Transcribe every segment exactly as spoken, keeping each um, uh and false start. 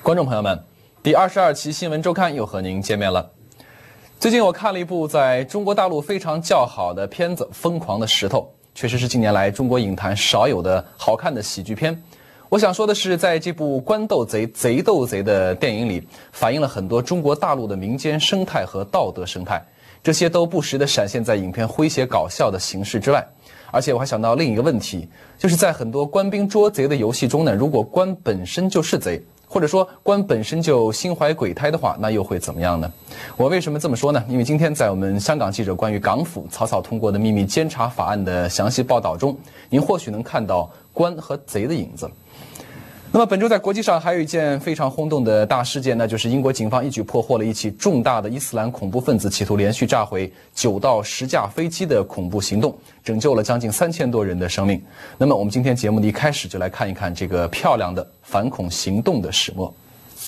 观众朋友们，第二十二期新闻周刊又和您见面了。最近我看了一部在中国大陆非常叫好的片子《疯狂的石头》，确实是近年来中国影坛少有的好看的喜剧片。我想说的是，在这部官斗贼、贼斗贼的电影里，反映了很多中国大陆的民间生态和道德生态，这些都不时地闪现在影片诙谐搞笑的形式之外。而且我还想到另一个问题，就是在很多官兵捉贼的游戏中呢，如果官本身就是贼，或者说官本身就心怀鬼胎的话，那又会怎么样呢？我为什么这么说呢？因为今天在我们香港记者关于港府草草通过的秘密监察法案的详细报道中，您或许能看到官和贼的影子。那么本周在国际上还有一件非常轰动的大事件，那就是英国警方一举破获了一起重大的伊斯兰恐怖分子企图连续炸毁九到十架飞机的恐怖行动，拯救了将近三千多人的生命。那么我们今天节目的一开始就来看一看这个漂亮的反恐行动的始末。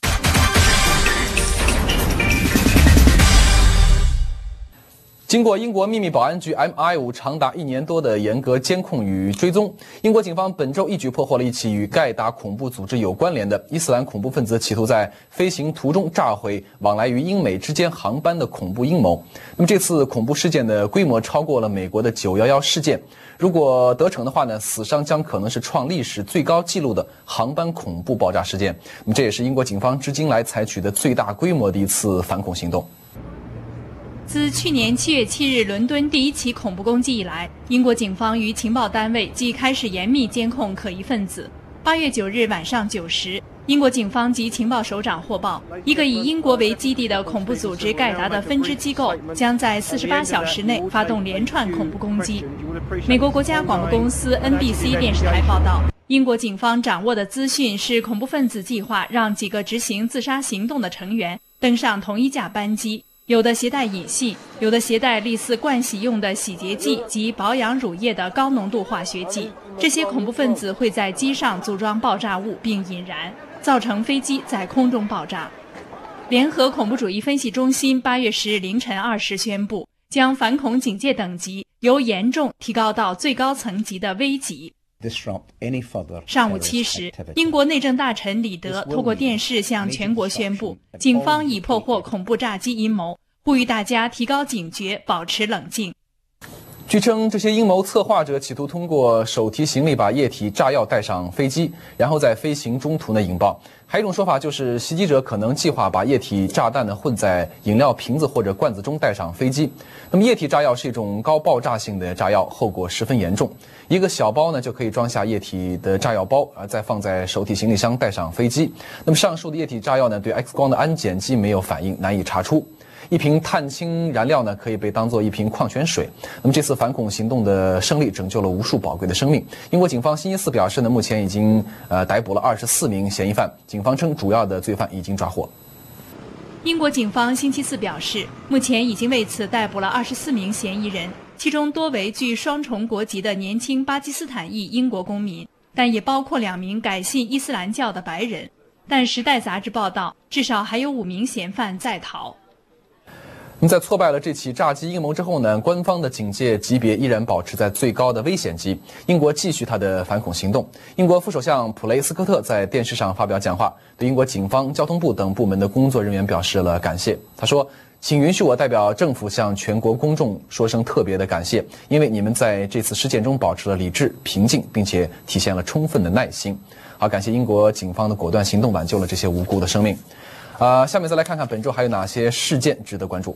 经过英国秘密保安局 M I 五 长达一年多的严格监控与追踪，英国警方本周一举破获了一起与盖达恐怖组织有关联的伊斯兰恐怖分子企图在飞行途中炸毁往来于英美之间航班的恐怖阴谋。那么这次恐怖事件的规模超过了美国的九一一事件，如果得逞的话呢，死伤将可能是创历史最高纪录的航班恐怖爆炸事件。那么这也是英国警方至今来采取的最大规模的一次反恐行动。 自去年七月七日伦敦第一起恐怖攻击以来，英国警方与情报单位即开始严密监控可疑分子。八月九日晚上九时，英国警方及情报首长获报，一个以英国为基地的恐怖组织盖达的分支机构将在四十八小时内发动连串恐怖攻击。美国国家广播公司 N B C 电视台报道，英国警方掌握的资讯是恐怖分子计划让几个执行自杀行动的成员登上同一架班机，有的携带乙烯，有的携带类似盥洗用的洗洁剂及保养乳液的高浓度化学剂。这些恐怖分子会在机上组装爆炸物并引燃，造成飞机在空中爆炸。联合恐怖主义分析中心八月十日凌晨二时宣布，将反恐警戒等级由严重提高到最高层级的危急。上午七时，英国内政大臣李德透过电视向全国宣布，警方已破获恐怖炸击阴谋，呼吁大家提高警觉，保持冷静。 据称，这些阴谋策划者企图通过手提行李把液体炸药带上飞机，然后在飞行中途呢引爆。还有一种说法就是，袭击者可能计划把液体炸弹呢混在饮料瓶子或者罐子中带上飞机。那么液体炸药是一种高爆炸性的炸药，后果十分严重。一个小包呢就可以装下液体的炸药包，而再放在手提行李箱带上飞机。那么上述的液体炸药呢对 X 光的安检机没有反应，难以查出。一瓶碳氢燃料呢，可以被当作一瓶矿泉水。那么这次反恐行动的胜利，拯救了无数宝贵的生命。英国警方星期四表示呢，目前已经呃逮捕了二十四名嫌疑犯。警方称，主要的罪犯已经抓获。 英国警方星期四表示，目前已经为此逮捕了二十四名嫌疑人，其中多为具双重国籍的年轻巴基斯坦裔英国公民，但也包括两名改信伊斯兰教的白人。但《时代》杂志报道，至少还有五名嫌犯在逃。 那么在挫败了这起炸击阴谋之后呢，官方的警戒级别依然保持在最高的危险级。英国继续它的反恐行动。英国副首相普雷斯科特在电视上发表讲话，对英国警方、交通部等部门的工作人员表示了感谢。他说：“请允许我代表政府向全国公众说声特别的感谢，因为你们在这次事件中保持了理智、平静，并且体现了充分的耐心。”好，感谢英国警方的果断行动，挽救了这些无辜的生命。啊、呃，下面再来看看本周还有哪些事件值得关注。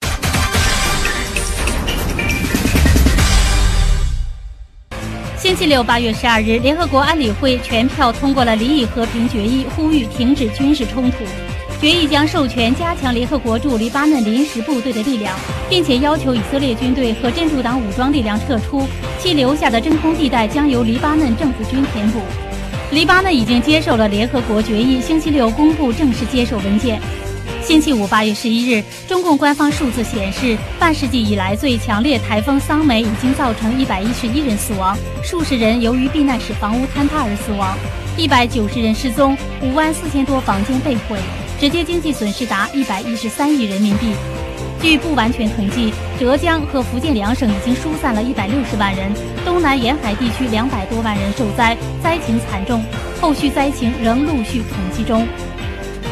星期六八月十二日，联合国安理会全票通过了离以和平决议，呼吁停止军事冲突。决议将授权加强联合国驻黎巴嫩临时部队的力量，并且要求以色列军队和真主党武装力量撤出，其留下的真空地带将由黎巴嫩政府军填补。黎巴嫩已经接受了联合国决议，星期六公布正式接受文件。星期五八月十一日，中共官方数字显示，半世纪以来最强烈台风桑梅已经造成一百一十一人死亡，数十人由于避难室房屋坍塌而死亡，一百九十人失踪，五万四千多房间被毁，直接经济损失达一百一十三亿人民币。据不完全统计，浙江和福建两省已经疏散了一百六十万人，东南沿海地区两百多万人受灾，灾情惨重，后续灾情仍陆续统计中。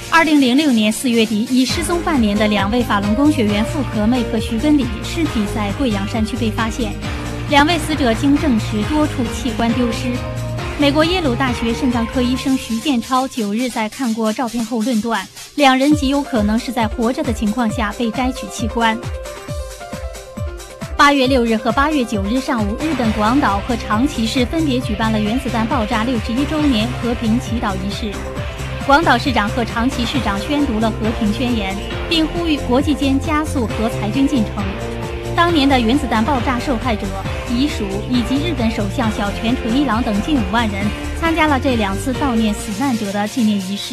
二零零六年四月底，已失踪半年的两位法轮功学员傅可妹和徐根礼尸体在贵阳山区被发现，两位死者经证实多处器官丢失。美国耶鲁大学肾脏科医生徐建超九日在看过照片后论断，两人极有可能是在活着的情况下被摘取器官。八月六日和八月九日上午，日本广岛和长崎市分别举办了原子弹爆炸六十一周年和平祈祷仪式。广岛市长和长崎市长宣读了和平宣言，并呼吁国际间加速核裁军进程。当年的原子弹爆炸受害者、遗属以及日本首相小泉纯一郎等近五万人参加了这两次悼念死难者的纪念仪式。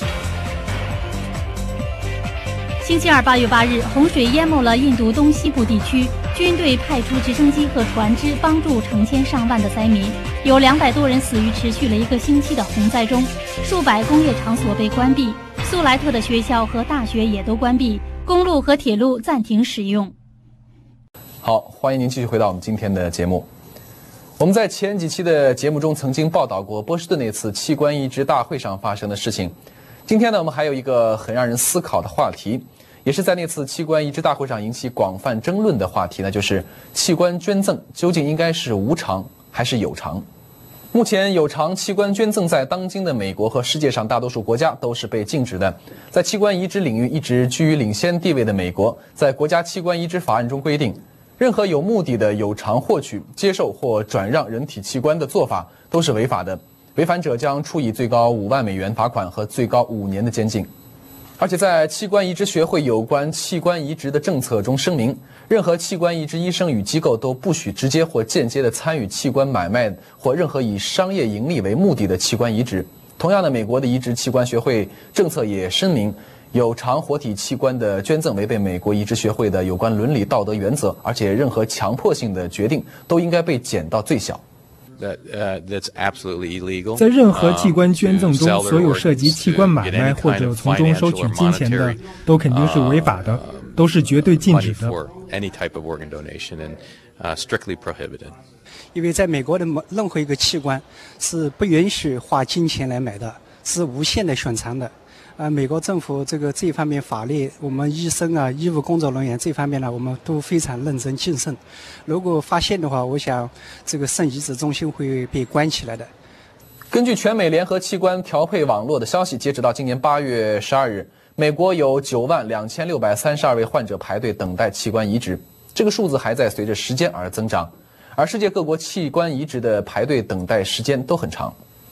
星期二八月八日，洪水淹没了印度东西部地区，军队派出直升机和船只帮助成千上万的灾民，有两百多人死于持续了一个星期的洪灾中，数百工业场所被关闭，苏莱特的学校和大学也都关闭，公路和铁路暂停使用。 好，欢迎您继续回到我们今天的节目。我们在前几期的节目中曾经报道过波士顿那次器官移植大会上发生的事情。今天呢，我们还有一个很让人思考的话题，也是在那次器官移植大会上引起广泛争论的话题呢，就是器官捐赠究竟应该是无偿还是有偿？目前有偿器官捐赠在当今的美国和世界上大多数国家都是被禁止的。在器官移植领域一直居于领先地位的美国，在国家器官移植法案中规定，任何有目的的有偿获取、接受或转让人体器官的做法都是违法的，违反者将处以最高五万美元罚款和最高五年的监禁。而且在器官移植学会有关器官移植的政策中声明，任何器官移植医生与机构都不许直接或间接地参与器官买卖或任何以商业盈利为目的的器官移植。同样的，美国的移植器官学会政策也声明，有偿活体器官的捐赠违背美国移植学会的有关伦理道德原则，而且任何强迫性的决定都应该被减到最小。 在任何器官捐赠中，所有涉及器官买卖或者从中收取金钱的，都肯定是违法的，都是绝对禁止的。 因为在美国的任何一个器官是不允许花金钱来买的，是无限的选藏的。呃，美国政府这个这方面法律，我们医生啊、医务工作人员这方面呢，我们都非常认真谨慎。如果发现的话，我想这个肾移植中心会被关起来的。 根据全美联合器官调配网络的消息，截止到今年八月十二日，美国有九万两千六百三十二位患者排队等待器官移植，这个数字还在随着时间而增长。而世界各国器官移植的排队等待时间都很长。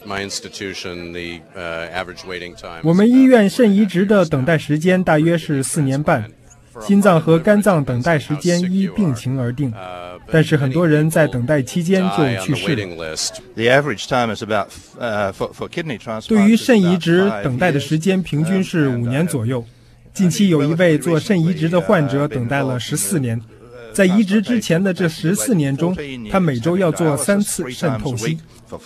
我们医院肾移植的等待时间大约是四年半，心脏和肝脏等待时间依病情而定，但是很多人在等待期间就去世了。对于肾移植，等待的时间平均是五年左右。近期有一位做肾移植的患者等待了十四年。在移植之前的这十四年中，他每周要做三次肾透析。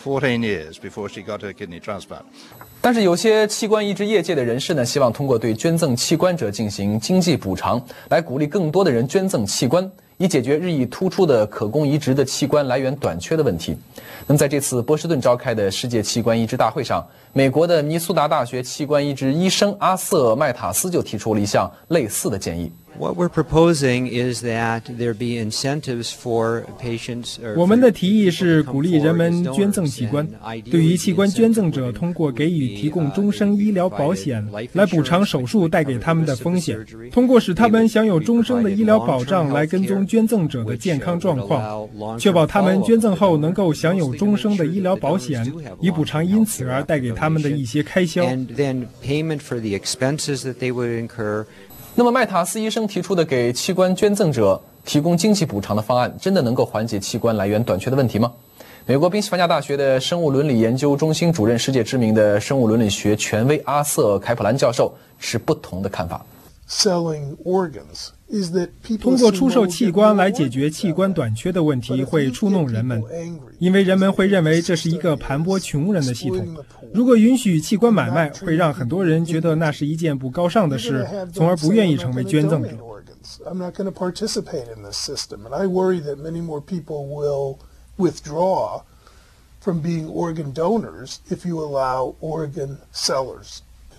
但是有些器官移植业界的人士呢，希望通过对捐赠器官者进行经济补偿，来鼓励更多的人捐赠器官，以解决日益突出的可供移植的器官来源短缺的问题。那么在这次波士顿召开的世界器官移植大会上，美國的密苏达大学器官移植医生阿瑟·麦塔斯就提出了一项类似的建议。 What we're proposing is that there be incentives for patients. 我们的提议是鼓励人们捐赠器官，对于器官捐赠者，通过给予提供终生医疗保险来补偿手术带给他们的风险，通过使他们享有终生的医疗保障来跟踪捐赠者的健康状况，确保他们捐赠后能够享有终生的医疗保险，以补偿因此而带给他们的一些开销。 And then payment for the expenses that they would incur. 那么麦塔斯医生提出的给器官捐赠者提供经济补偿的方案，真的能够缓解器官来源短缺的问题吗？美国宾夕法尼亚大学的生物伦理研究中心主任、世界知名的生物伦理学权威阿瑟·凯普兰教授持不同的看法。 通过出售器官来解决器官短缺的问题会触弄人们，因为人们会认为这是一个盘剥穷人的系统。如果允许器官买卖，会让很多人觉得那是一件不高尚的事，从而不愿意成为捐赠者。 I'm not going to participate in this system, and I worry that many more people will withdraw from being organ donors if you allow organ sellers.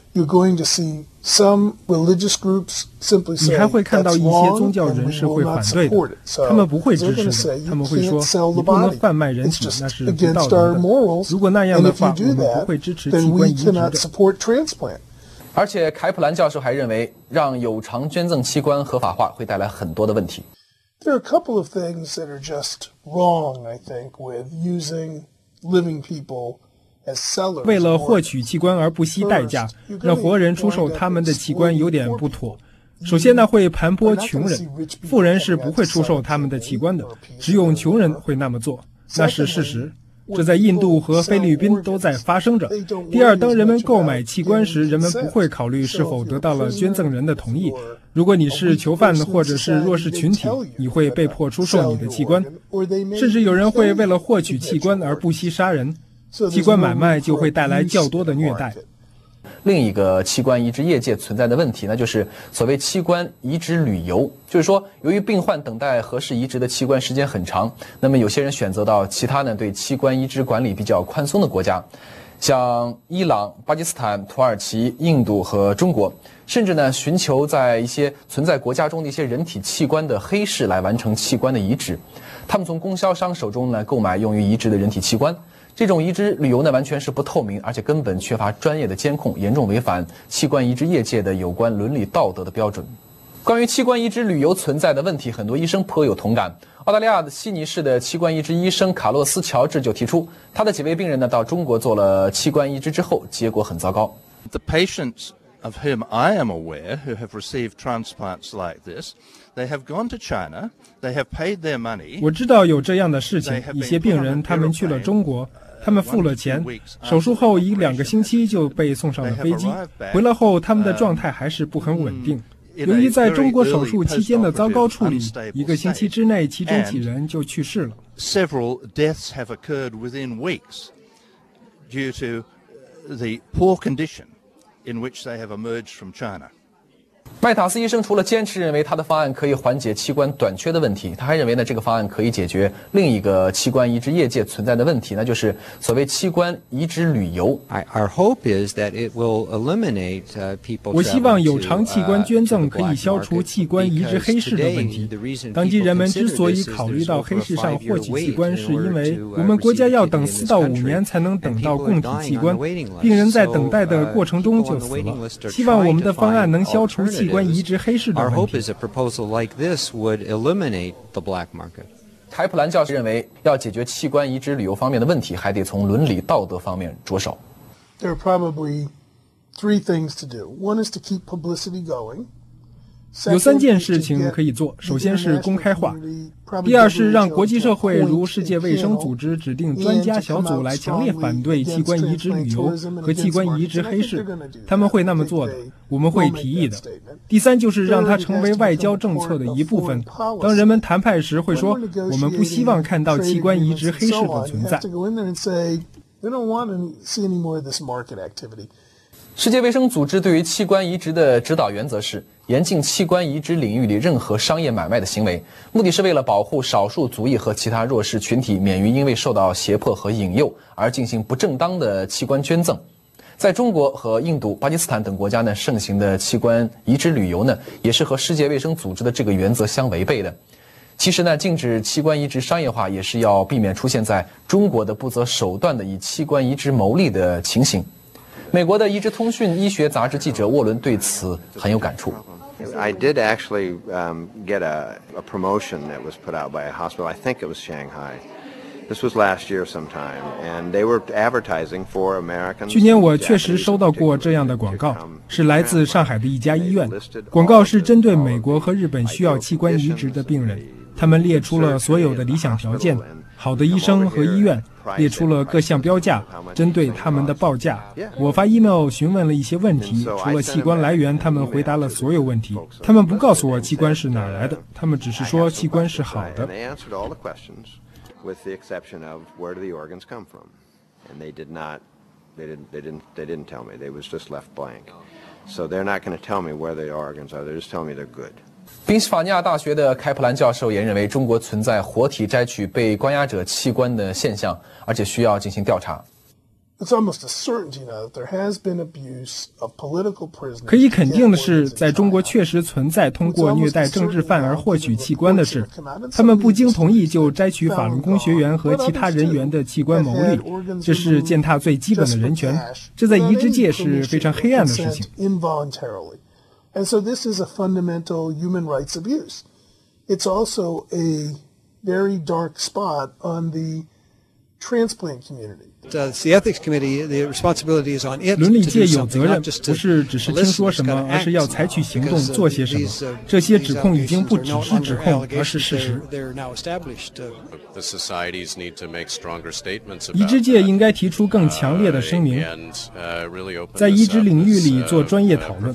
you're going to see some religious groups simply say 你还会看到 that's 一些 wrong 宗教 and 人 we 士 will 会 not 反对的 support it. So 他们不会 they're 支 going to 持 say 的 you 他们会 can't 说 sell 你 the 不能 body. 贩卖人 It's 体 just 那是不 against 道德 our 的 morals. 如果那样 And 的 if you 话 do 我们不 that, 会支持 then 器 we 官移植 cannot 的 support transplant. 而且凯普兰教授还认为，让有偿捐赠器官合法化会带来很多的问题。 There are a couple of things that are just wrong, I think, with using living people as sellers. 为了获取器官而不惜代价，让活人出售他们的器官有点不妥。首先呢，会盘剥穷人，富人是不会出售他们的器官的，只有穷人会那么做，那是事实。这在印度和菲律宾都在发生着。第二，当人们购买器官时，人们不会考虑是否得到了捐赠人的同意。如果你是囚犯或者是弱势群体，你会被迫出售你的器官，甚至有人会为了获取器官而不惜杀人。器官买卖就会带来较多的虐待。 另一个器官移植业界存在的问题呢，就是所谓器官移植旅游，就是说，由于病患等待合适移植的器官时间很长，那么有些人选择到其他呢对器官移植管理比较宽松的国家，像伊朗、巴基斯坦、土耳其、印度和中国，甚至呢寻求在一些存在国家中的一些人体器官的黑市来完成器官的移植。他们从供销商手中呢购买用于移植的人体器官。这种移植旅游呢，完全是不透明，而且根本缺乏专业的监控，严重违反器官移植业界的有关伦理道德的标准。关于器官移植旅游存在的问题，很多医生颇有同感。澳大利亚的悉尼市的器官移植医生卡洛斯·乔治就提出，他的几位病人呢到中国做了器官移植之后，结果很糟糕。 The patients of whom I am aware who have received transplants like this, they have gone to China, they have paid their money. 我知道有这样的事情，一些病人他们去了中国。他们付了钱，手术后一两个星期就被送上了飞机，回来后他们的状态还是不很稳定。由于在中国手术期间的糟糕处理，一个星期之内其中几人就去世了。 Several deaths have occurred within weeks due to the poor condition in which they have emerged from China. 麦塔斯医生除了坚持认为他的方案可以缓解器官短缺的问题，他还认为呢这个方案可以解决另一个器官移植业界存在的问题，那就是所谓器官移植旅游。 Our hope is that it will eliminate people. 我希望有偿器官捐赠可以消除器官移植黑市的问题。当今人们之所以考虑到黑市上获取器官，是因为我们国家要等四到五年才能等到供体器官，病人在等待的过程中就死了。希望我们的方案能消除器官移植黑市的问题。 Our hope is a proposal like this would eliminate the black market. 凯普兰教授认为，要解决器官移植旅游方面的问题，还得从伦理道德方面着手。 There are probably three things to do. One is to keep publicity going. 有三件事情可以做，首先是公开化，第二是让国际社会如世界卫生组织指定专家小组来强烈反对器官移植旅游和器官移植黑市，他们会那么做的，我们会提议的。第三就是让它成为外交政策的一部分，当人们谈判时会说，我们不希望看到器官移植黑市的存在。 世界卫生组织对于器官移植的指导原则是严禁器官移植领域里任何商业买卖的行为，目的是为了保护少数族裔和其他弱势群体免于因为受到胁迫和引诱而进行不正当的器官捐赠。在中国和印度、巴基斯坦等国家呢，盛行的器官移植旅游呢，也是和世界卫生组织的这个原则相违背的。其实呢，禁止器官移植商业化，也是要避免出现在中国的不择手段的以器官移植牟利的情形。美国的移植通讯医学杂志记者沃伦对此很有感触。 I did actually um, get a, a promotion that was put out by a hospital. I think it was Shanghai. This was last year sometime, and they were advertising for Americans. 去年我确实收到过这样的广告，是来自上海的一家医院。广告是针对美国和日本需要器官移植的病人，他们列出了所有的理想条件。 好的医生和医院列出了各项标价，针对他们的报价。我发 email 询问了一些问题，除了器官来源，他们回答了所有问题。他们不告诉我器官是哪儿来的，他们只是说器官是好的。 With the exception of where do the organs come from, and they did not, they didn't, they didn't, they didn't tell me. They was just left blank. So they're not going to tell me where the organs are. They're just telling me they're good. 宾夕法尼亚大学的凯普兰教授也认为，中国存在活体摘取被关押者器官的现象，而且需要进行调查。 it's almost a certainty now that there has been abuse of political prisoners. 可以肯定的是，在中国确实存在通过虐待政治犯而获取器官的事。他们不经同意就摘取法轮功学员和其他人员的器官牟利，这是践踏最基本的人权。这在移植界是非常黑暗的事情。 And so this is a fundamental human rights abuse. It's also a very dark spot on the transplant community. Uh, the ethics committee, the responsibility is on it 伦理界 to do 有责 something, 任， not just 不 to 是只是听说什么，而是要采取行动，做些什么。这些指控已经不只是指控，而是事实。移植界应该提出更强烈的声明，在移植领域里做专业讨论。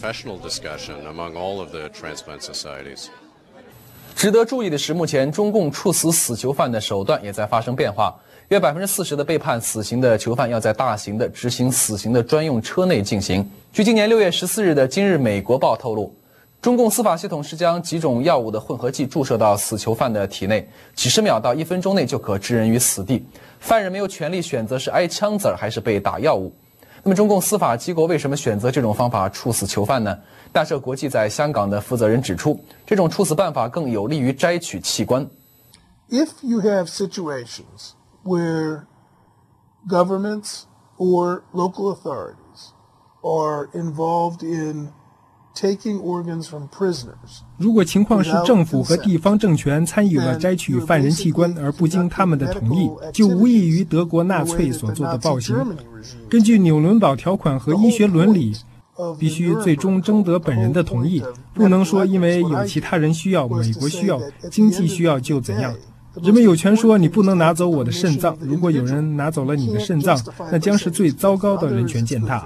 值得注意的是，目前中共处死死囚犯的手段也在发生变化。约百分之四十的被判死刑的囚犯要在大型的执行死刑的专用车内进行。据今年六月十四日的《今日美国报》透露，中共司法系统是将几种药物的混合剂注射到死囚犯的体内，几十秒到一分钟内就可置人于死地。犯人没有权利选择是挨枪子儿还是被打药物。那么，中共司法机构为什么选择这种方法处死囚犯呢？大社国际在香港的负责人指出，这种处死办法更有利于摘取器官。 If you have situations where governments or local authorities are involved in taking organs from prisoners. 如果情况是政府和地方政权参与了摘取犯人器官而不经他们的同意，就无异于德国纳粹所做的暴行。根据纽伦堡条款和医学伦理，必须最终征得本人的同意，不能说因为有其他人需要、美国需要、经济需要就怎样。人们有权说你不能拿走我的肾脏，如果有人拿走了你的肾脏，那将是最糟糕的人权践踏。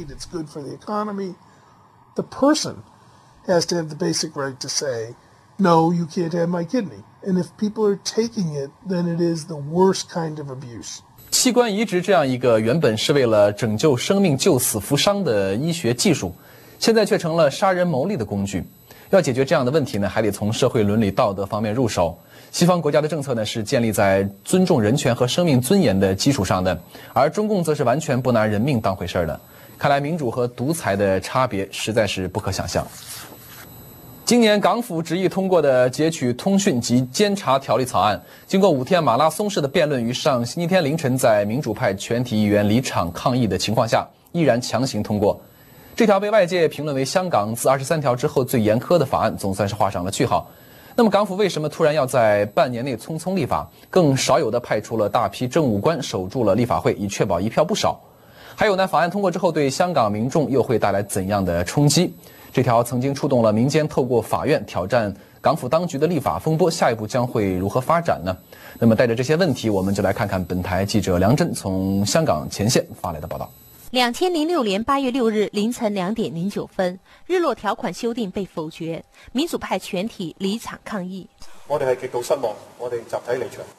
The person has to have the basic right to say, no, you can't have my kidney. And if people are taking it, then it is the worst kind of abuse. 器官移植这样一个原本是为了拯救生命、救死扶伤的医学技术，现在却成了杀人牟利的工具。要解决这样的问题呢，还得从社会伦理道德方面入手。西方国家的政策呢是建立在尊重人权和生命尊严的基础上的，而中共则是完全不拿人命当回事的。看来民主和独裁的差别实在是不可想象。今年港府执意通过的截取通讯及监察条例草案，经过五天马拉松式的辩论，于上星期天凌晨在民主派全体议员离场抗议的情况下，依然强行通过。这条被外界评论为香港自二十三条之后最严苛的法案，总算是画上了句号。那么港府为什么突然要在半年内匆匆立法？更少有的派出了大批政务官守住了立法会，以确保一票不少。还有呢，法案通过之后对香港民众又会带来怎样的冲击？这条曾经触动了民间透过法院挑战港府当局的立法风波，下一步将会如何发展呢？那么带着这些问题，我们就来看看本台记者梁真从香港前线发来的报道。 两千零六年八月六日凌晨两点零九分，日落条款修订被否决，民主派全体离场抗议。 我哋係極度失望，我哋集體離場。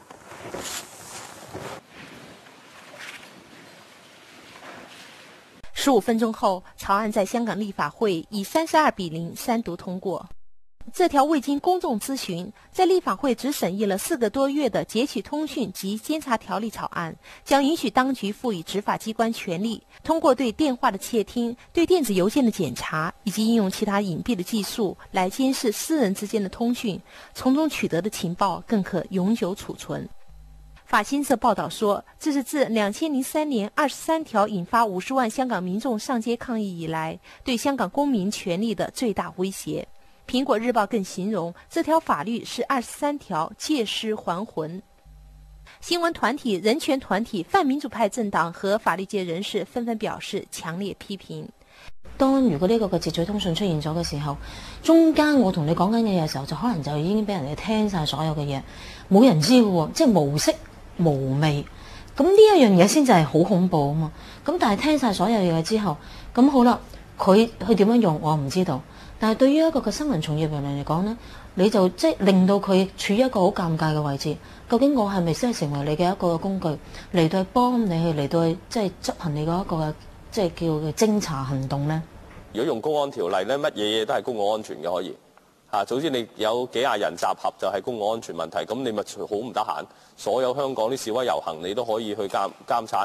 十五分钟后，草案在香港立法会以三十二比零三读通过。这条未经公众咨询，在立法会只审议了四个多月的截取通讯及监察条例草案，将允许当局赋予执法机关权力，通过对电话的窃听、对电子邮件的检查以及应用其他隐蔽的技术来监视私人之间的通讯，从中取得的情报更可永久储存。法新社报道说，这是自两千零三年二十三条引发五十万香港民众上街抗议以来，对香港公民权利的最大威胁。苹果日报更形容这条法律是二十三条借尸还魂。新闻团体、人权团体、泛民主派政黨和法律界人士紛紛表示強烈批評。 當如果呢個嘅截取通訊出現咗嘅時候，中間我同你講緊嘢嘅時候，就可能就已經俾人哋聽晒所有嘅嘢，冇人知嘅喎，即係無色無味。咁呢一樣嘢先至係好恐怖啊嘛。咁但係聽晒所有嘢之後，咁好啦，佢佢點樣用我唔知道。但係對於一個嘅新聞從業人嚟講呢，你就即係令到佢處於一個好尷尬嘅位置。究竟我係咪真係成為你嘅一個工具嚟到去幫你去嚟到去即係執行你嗰一個嘅即係叫嘅偵查行動呢？ 如果用公安條例呢，乜嘢嘢都係公共安全嘅可以嚇。總之你有幾廿人集合就係公共安全問題，咁你咪好唔得閒。所有香港啲示威遊行你都可以去監監察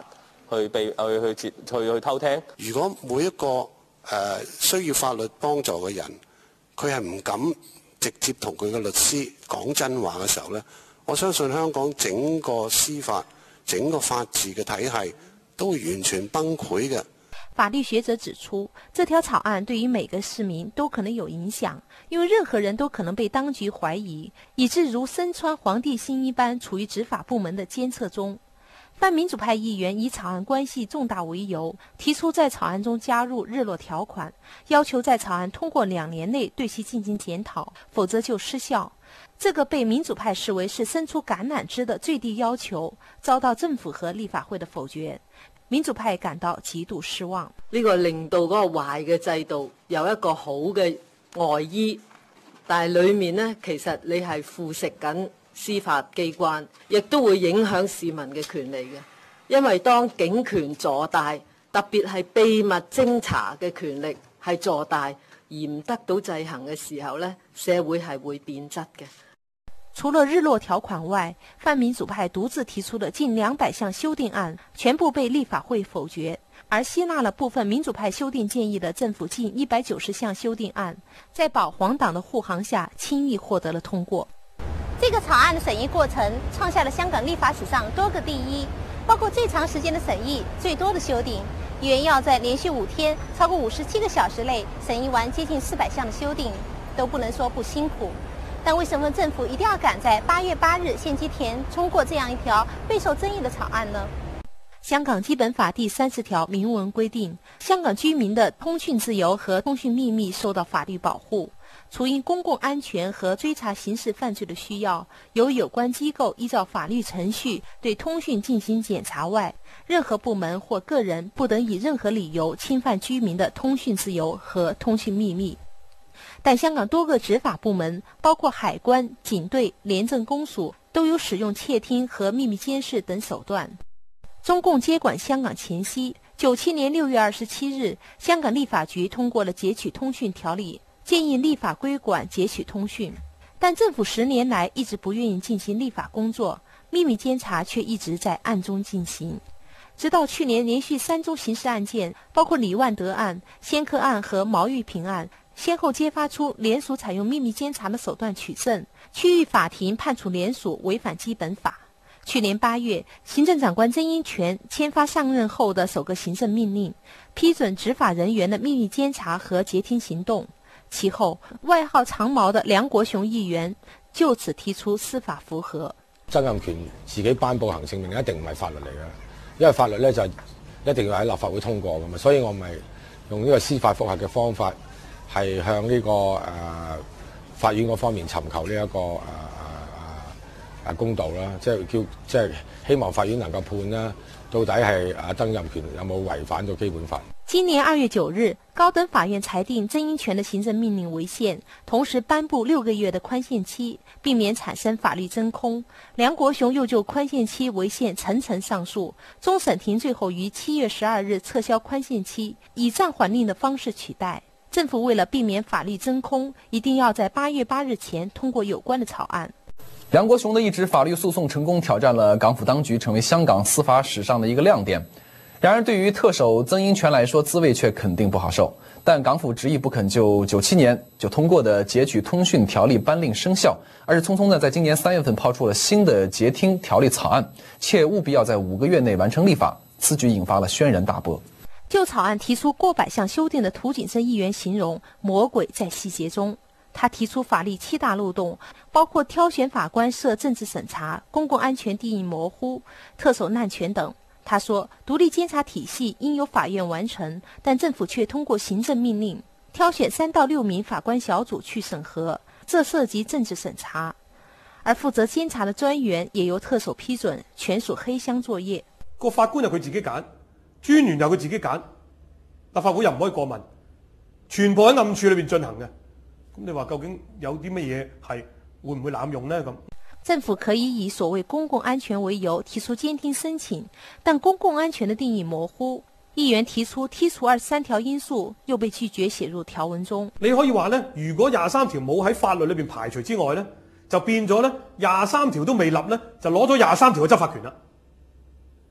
去被去去去去偷聽。 如果每一個誒、呃、需要法律幫助嘅人，佢係唔敢直接同佢嘅律師講真話嘅時候呢，我相信香港整個司法、整個法治嘅體系都完全崩潰嘅。 法律學者指出，這條草案對於每個市民都可能有影響，因為任何人都可能被當局懷疑，以致如身穿皇帝新衣般處於執法部門的監測中。泛民主派議員以草案關係重大為由，提出在草案中加入日落條款，要求在草案通過兩年內對其進行檢討，否則就失效。這個被民主派視為是伸出橄欖枝的最低要求，遭到政府和立法會的否決。民主派感到極度失望。 呢個令到嗰個壞嘅制度有一個好嘅外衣，但係裏面呢，其實你係腐蝕緊司法機關，亦都會影響市民嘅權利嘅。因為當警權坐大，特別係秘密偵查嘅權力係坐大而唔得到制衡嘅時候呢，社會係會變質嘅。 除了日落條款外，泛民主派獨自提出的近兩百項修訂案全部被立法會否決，而吸納了部分民主派修訂建議的政府近一百九十項修訂案，在保皇黨的護航下輕易獲得了通過。 這個草案的審議過程創下了香港立法史上多個第一，包括最長時間的審議、最多的修訂。議員要在連續五天、超過五十七個小時內審議完接近四百項的修訂，都不能說不辛苦。但為什麼政府一定要趕在八月八日獻祭前通過這樣一條備受爭議的草案呢？ 香港基本法第三十條明文規定，香港居民的通訊自由和通訊秘密受到法律保護。除因公共安全和追查刑事犯罪的需要，由有關機構依照法律程序對通訊進行檢查外，任何部門或個人不得以任何理由侵犯居民的通訊自由和通訊秘密。但香港多個執法部門，包括海關、警隊、廉政公署，都有使用竊聽和秘密監視等手段。中共接管香港前夕，九七年六月二十七日，香港立法局通過了截取通訊條例，建議立法規管截取通訊。但政府十年來一直不願意進行立法工作，秘密監察卻一直在暗中進行。直到去年連續三宗刑事案件，包括李萬德案、仙科案和毛玉平案，先後揭發出聯署採用秘密監察的手段取勝，區域法庭判處聯署違反基本法。去年八月，行政長官曾蔭權簽發上任後的首個行政命令，批准執法人員的秘密監察和截聽行動。其後，外號長毛的梁國雄議員就此提出司法覆核。 曾蔭權自己頒布行政命令一定唔係法律嚟嘅，因為法律咧就一定要喺立法會通過㗎嘛，所以我咪用呢個司法覆核嘅方法。係向呢、這個誒、呃、法院嗰方面尋求呢、這、一個誒誒誒公道啦，即係叫即係希望法院能夠判啦，到底係誒曾蔭權有冇違反咗基本法？ 今年二月九日，高等法院裁定曾蔭權的行政命令違憲，同時頒布六個月的寬限期，避免產生法律真空。梁國雄又就寬限期違憲層層上訴，終審庭最後於七月十二日撤銷寬限期，以暫緩令的方式取代。政府為了避免法律真空，一定要在八月八日前通過有關的草案。 梁國雄的一紙法律訴訟成功挑戰了港府當局，成為香港司法史上的一個亮點。然而，對於特首曾蔭權來說，滋味卻肯定不好受。但港府執意不肯就九七年就通過的截取通訊條例頒令生效，而是匆匆的在今年三月份拋出了新的截聽條例草案，且務必要在五個月內完成立法。此舉引發了軒然大波。 就草案提出過百項修訂的涂謹申議員形容魔鬼在細節中。他提出法律七大漏洞，包括挑選法官設政治審查、公共安全定義模糊、特首濫權等。他說，獨立監察體系應由法院完成，但政府卻通過行政命令挑選三到六名法官小組去審核，這涉及政治審查。而負責監察的專員也由特首批准，全屬黑箱作業。 個法官又佢自己揀，專員又佢自己揀，立法會又唔可以過問，全部喺暗處裏邊進行嘅。咁你話究竟有啲乜嘢係會唔會濫用呢？咁政府可以以所謂公共安全為由提出監聽申請，但公共安全的定義模糊。議員提出剔除二十三條因素，又被拒絕寫入條文中。 你可以話呢，如果廿三條冇喺法律裏邊排除之外呢，就變咗呢廿三條都未立呢，就攞咗廿三條嘅執法權啦。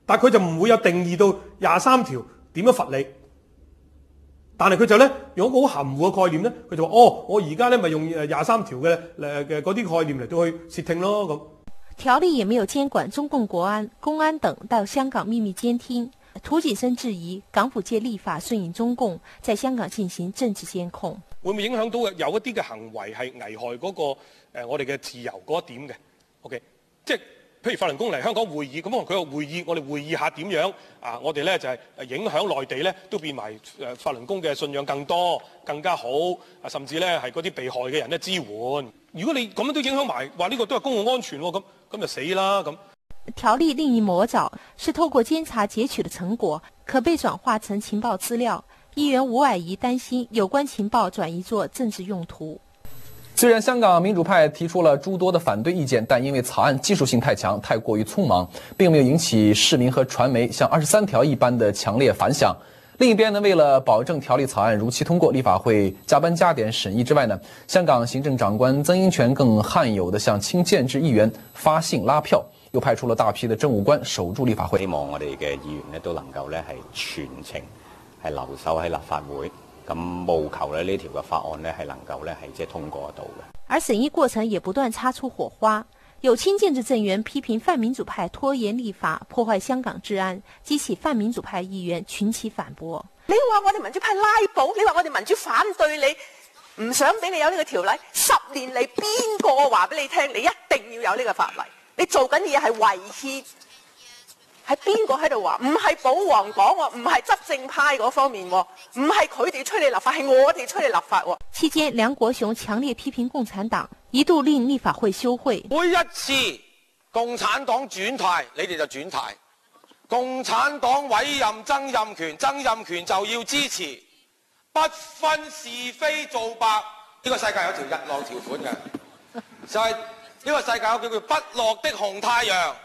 但佢就唔會有定義到廿三條點樣罰你。但係佢就咧用一個好含糊嘅概念咧，佢就話：哦，我而家咧咪用誒廿三條嘅誒嘅嗰啲概念嚟到去竊聽咯咁。 條例也沒有監管中共國安、公安等到香港秘密監聽。涂謹申質疑港府借立法順應中共，在香港進行政治監控。 會唔會影響到有一啲嘅行為係危害嗰、那個、呃、我哋嘅自由嗰一點嘅 ？OK， 即係譬如法輪功嚟香港會議，咁可能佢個會議，我哋會議下點樣啊？我哋咧就係、是、影響內地咧，都變埋誒法輪功嘅信仰更多、更加好啊，甚至咧係嗰啲被害嘅人咧支援。如果你咁樣都影響埋，話呢個都係公共安全喎，咁咁就死啦咁。 條例另一魔爪是透過監察截取的成果可被轉化成情報資料。議員吳靄儀擔心有關情報轉移作政治用途。 雖然香港民主派提出了諸多的反對意見，但因為草案技術性太強，太過於匆忙，並沒有引起市民和傳媒像二十三條一般的強烈反響。另一邊呢，為了保證條例草案如期通過，立法會加班加點審議之外呢，香港行政長官曾蔭權更罕有地向親建制議員發信拉票，又派出了大批的政務官守住立法會。 希望我哋嘅議員呢都能夠呢係全程係留守喺立法會，咁務求呢呢條嘅法案呢係能夠呢係即係通過得到嘅。 而審議過程也不斷擦出火花，有親建制政員批評泛民主派拖延立法，破壞香港治安，激起泛民主派議員群起反駁。 你話我哋民主派拉布，你話我哋民主反對你，唔想俾你有呢個條例，十年嚟邊個話俾你聽，你一定要有呢個法例？你做緊嘅嘢係違憲，係邊個喺度話？唔係保皇黨喎，唔係執政派嗰方面喎，唔係佢哋催你立法，係我哋催你立法喎。 期間，梁國雄強烈批評共產黨，一度令立法會休會。 每一次共產黨轉軚，你哋就轉軚；共產黨委任曾蔭權，曾蔭權就要支持，不分是非做白。呢、這個世界有條日落條款嘅，就係、是、呢個世界有叫做不落的紅太陽。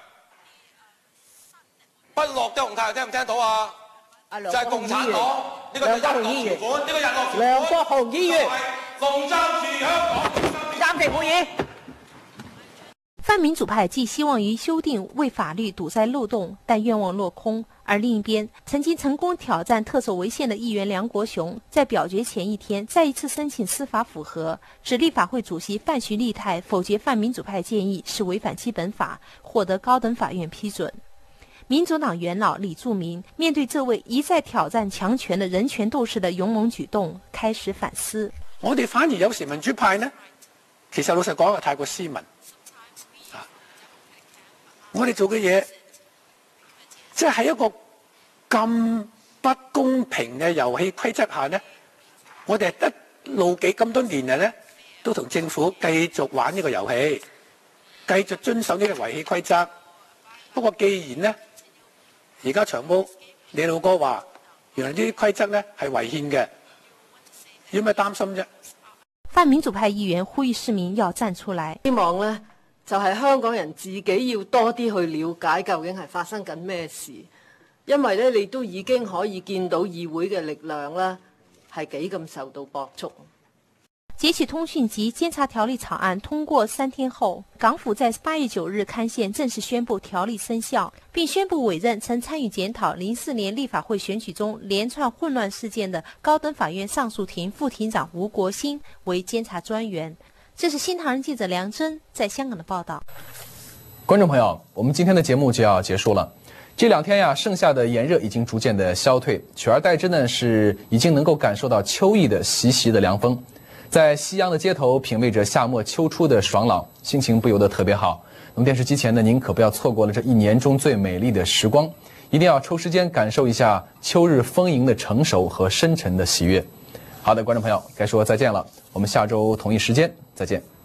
不落的紅太陽聽唔聽到啊？就係、是、共產黨呢、這個就日落條款，呢、這個日落條款。 梁國雄議員， 籠罩住香港。 暫停會議。 泛民主派寄希望於修訂為法律堵塞漏洞，但願望落空。而另一邊，曾經成功挑戰特首違憲的議員梁國雄，在表決前一天再一次申請司法覆核，指立法會主席范徐麗泰否決泛民主派建議是違反基本法，獲得高等法院批准。民主黨元老李柱銘面對這位一再挑戰強權的人權鬥士的勇猛舉動，開始反思。 我哋反而有時民主派呢，其實老實講係太過斯文。啊，我哋做嘅嘢，即係喺一個咁不公平嘅遊戲規則下呢，我哋一路幾咁多年嚟呢，都同政府繼續玩呢個遊戲，繼續遵守呢個遊戲規則。不過既然呢，而家長毛你老哥話，原來呢啲規則呢係違憲嘅，有咩擔心啫？ 泛民主派議員呼籲市民要站出來， 希望呢就係、是、香港人自己要多啲去了解究竟係發生緊咩事，因為呢，你都已經可以見到議會嘅力量啦，係幾咁受到駁觸。 截取通訊及監察條例草案通過三天後，港府在八月九日刊憲正式宣布條例生效，並宣布委任曾參與檢討零四年立法會選舉中連串混亂事件的高等法院上訴庭副庭長吳國興為監察專員。這是新唐人記者梁真在香港的報道。 觀眾朋友，我們今天的節目就要結束了。這兩天呀，盛夏的炎熱已經逐漸的消退，取而代之呢是已經能夠感受到秋意的習習的涼風。在西洋的街頭品味着夏末秋初的爽朗，心情不由得特別好。那麼電視機前呢，您可不要錯過了這一年中最美麗的時光，一定要抽時間感受一下秋日豐盈的成熟和深沉的喜悅。好的，觀眾朋友，該說再見了，我們下周同一時間再見。